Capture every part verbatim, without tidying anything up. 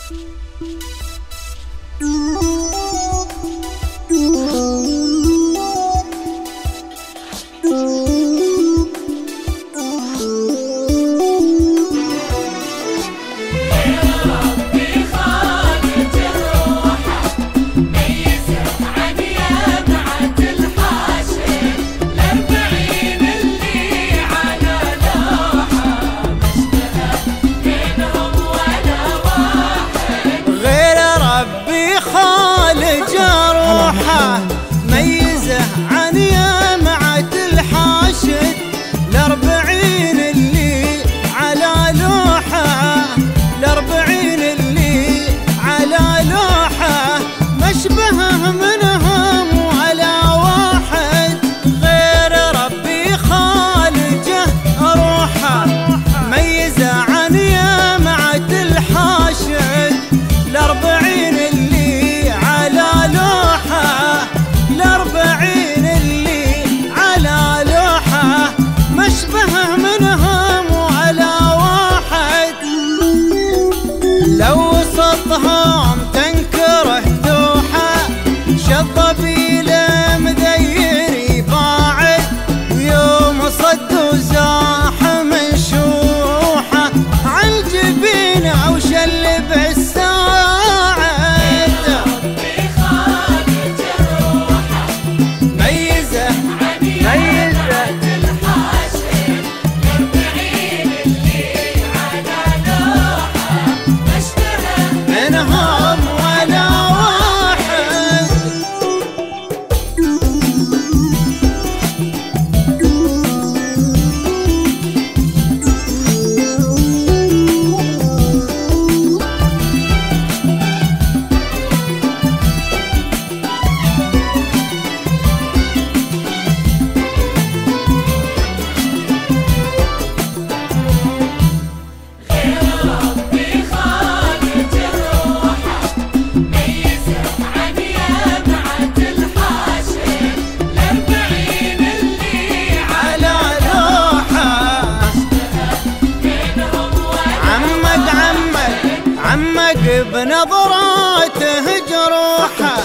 بنظراته جروحه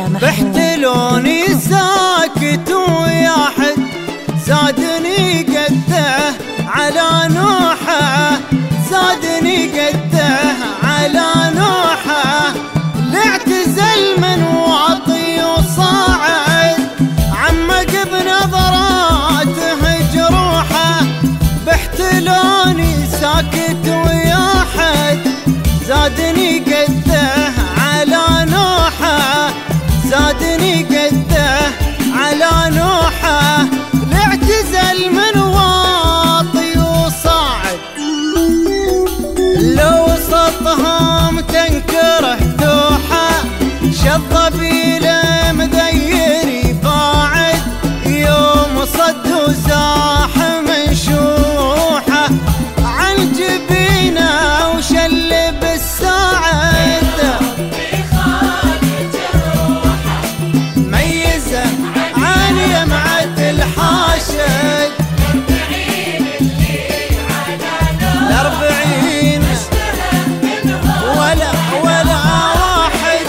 بحتلوني ساكت وياحد زادني قده على نوحه زادني قده على نوحه لاعتزل من واطي وصاعد عمق بنظراته جروحه بحتلوني ساكت وياحد زادني قده على نوحه زادني قده على نوحه لاعتزل من واطي وصاعد لو سطهم تنكره دوحه شالضبيله مديري باعد يوم صد وزاح من شوحه عن جبينه وشل بالساعد ميزه عن يمعة الحاشد الأربعين ولا ولا واحد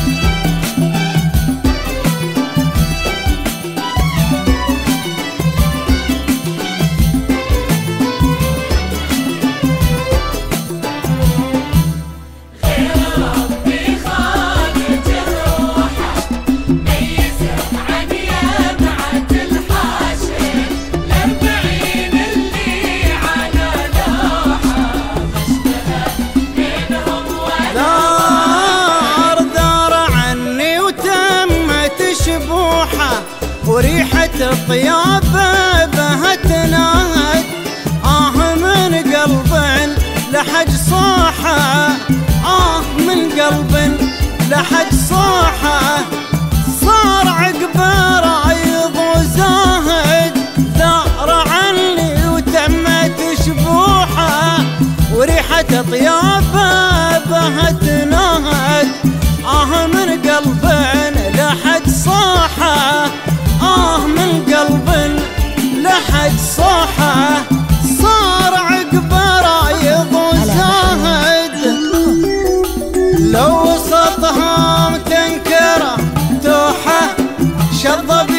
وريحة الطيابة بهت نهت آه من قلب لحج صاحة آه من قلب لحج صاحة صار عقبه رايض وزاهد ثار عني وتمت شبوحة وريحة طيابة بهت نهت آه من قلب لحج صاحة آه من قلب لحد صاحة صار عقبه رايض وزاهد لو وسطهم تنكره توحه شظ